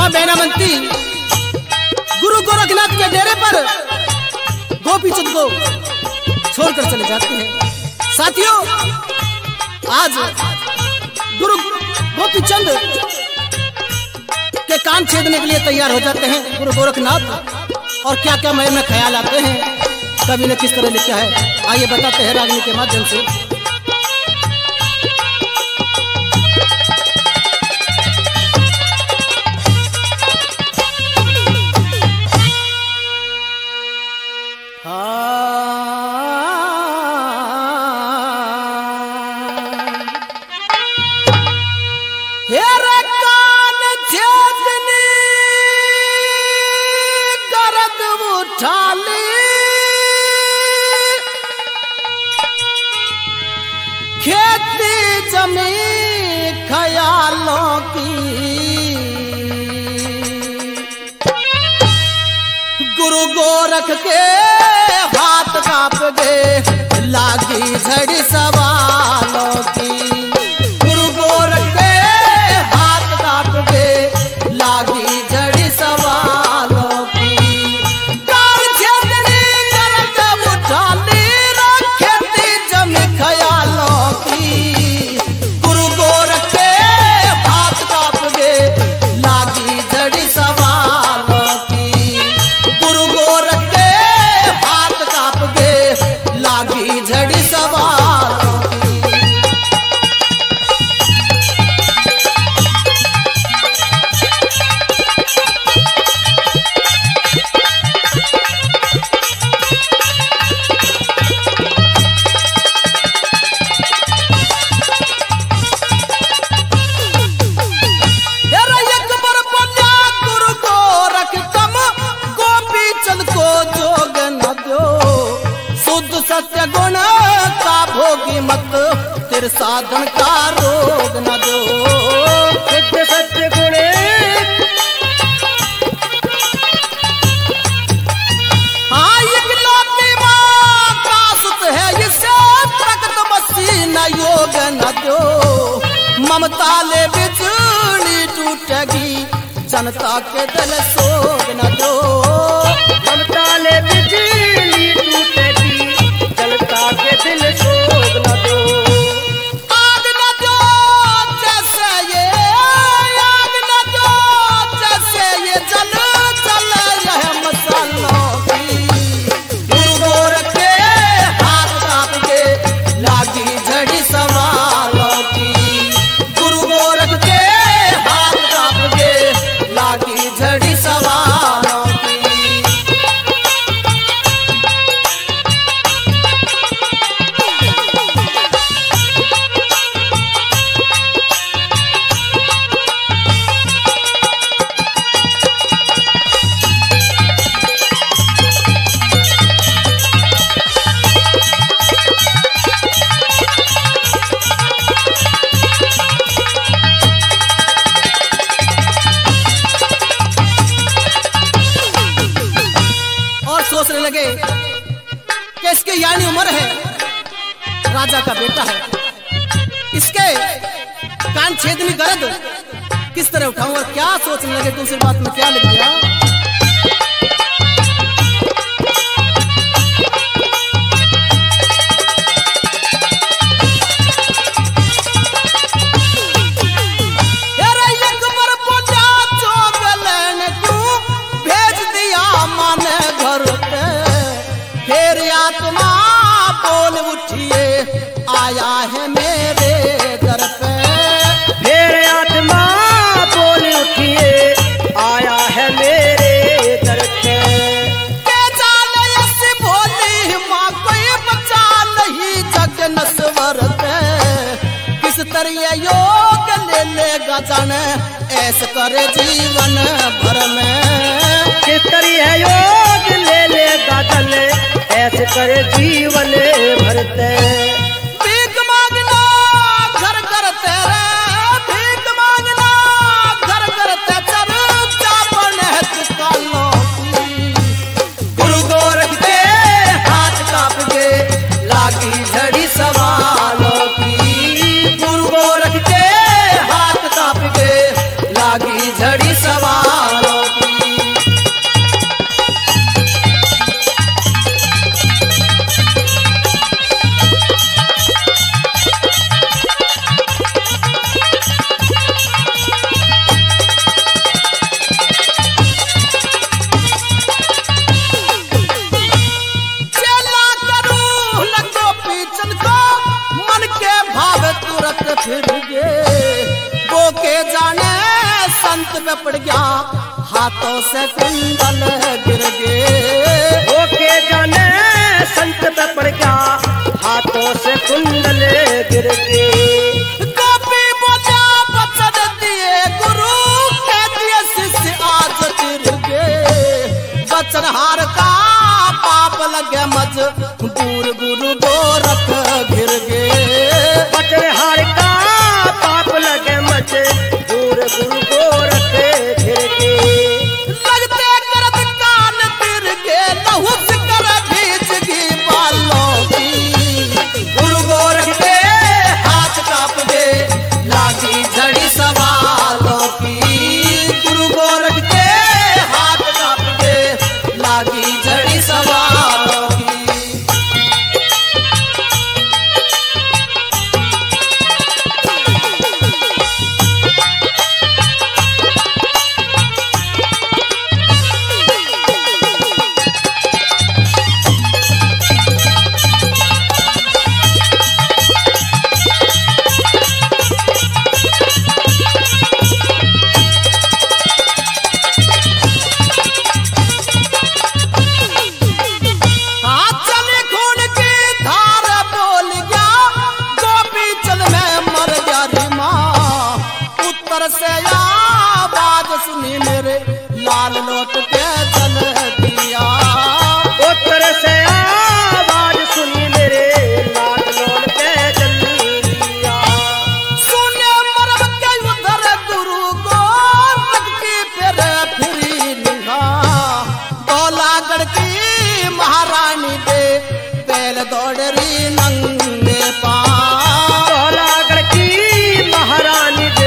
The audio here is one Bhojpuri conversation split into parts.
माँ बैनामंती गुरु गोरखनाथ के डेरे पर गोपीचंद को छोड़कर चले जाते हैं। साथियों, आज गुरु गोपीचंद के कान छेदने के लिए तैयार हो जाते हैं गुरु गोरखनाथ, और क्या क्या मन में ख्याल आते हैं, कवि ने किस तरह लिखा है, आइए बताते हैं रागनी के माध्यम से। खेती जमी ख्यालों की गुरु गोरख के हाथ कांप गए, लागी झड़ी सवालों की। गुरु गोरख के हाथ कांप गए, लागी झड़ी सवालों की। कार छेदनी करत उठाली, खेती जमी ख्यालों की। गुरु गोरख के हाथ कांप गए, लागी झड़ी सवालों की। गुरु गोरख के हाथ कांप गए, लागी झड़ी सवालों की। सत्य गुण का भोगी मत, तेरे साधन का रोग न दो। सिद्ध सत्य गुण इकलौती माँ का सुत है, इसे प्रकट बसी न योग न दो। ममता ले बिजली टूटेगी, जनता के दिल सोग न दो। ममता ले बिजली टूटेगी, जनता के दिल सोग न दो। आग न दो जैसे ये, आग न दो जैसे ये जल जल यह मसालों की। गुरु गोरख के हाथ कांप के, लागी झड़ी सवालों की। गुरु गोरख के हाथ कांप के, लागी झड़ी सवालों की। सोचने लगे कि इसकी यानी उम्र है, राजा का बेटा है, इसके कान छेदनी गरज किस तरह उठाऊं, और क्या सोचने लगे, दूसरी बात में क्या लिख दिया। आया है मेरे दर पे, फिर आत्मा बोल उठिए, आया है मेरे दर पे। के जाने ऐसी भोली माँ, कोई बचा नहीं जग नस्वर पे। किस तरह योग ले लेगा जाने, ऐसे करे जीवन भर में। किस तरह योग ले लेगा जाने, ऐसे करे जीवन भरते। भीख मांगना घर घर तेरे, भीख मांगना घर घर ते, चर्चा बने कालों की। गुरु गोरख के हाथ कांप गए, लागी झड़ी सवालों की। गुरु गोरख के हाथ कांप गए, लागी झड़ी सवाल हाथों से कुंडल गिर गे। होके जाने संत पे पड़ गया हाथों से कुंडल गिर के। कभी बोला वचन दिए गुरु के दिए शिष्य आज गिर गे। वचन हार का पाप लगे मजबूर गुरु गोरख गिर गे। वचन हार का पाप लगे मजबूर गुरु गोरख गिर के। लगते करत कान तिर गे लहू से कर भीजगी बालों की। गुरु गोरख के हाथ कांप गे लागी झड़ी सवालों की। गुरु गोरख के हाथ कांप गे लागी झड़ी सवालों की। से आवाज सुनी मेरे लाल लौट के चल दिया। उत्तर से आवाज सुनी मेरे लाल लौट के चल दिया। सुने मरम के उधर गुरु गोरख की फिरी निगाह। दौलागढ़ की महारानी दे पहल दौड़री नंगे पांव। दौलागढ़ की महारानी दे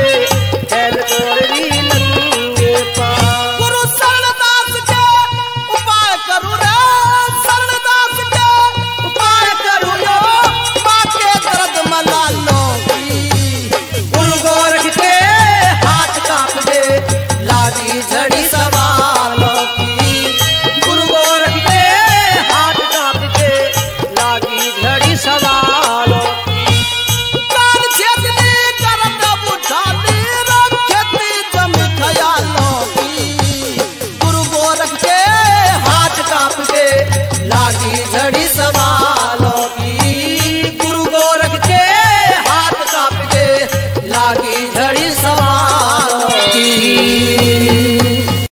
गुरु शरणदास के उपाय करू रे। शरणदास के उपाय करू यो माँ के दर्द मला लो की। गुरु गोरख के हाथ कांप दे लागी झड़ी सब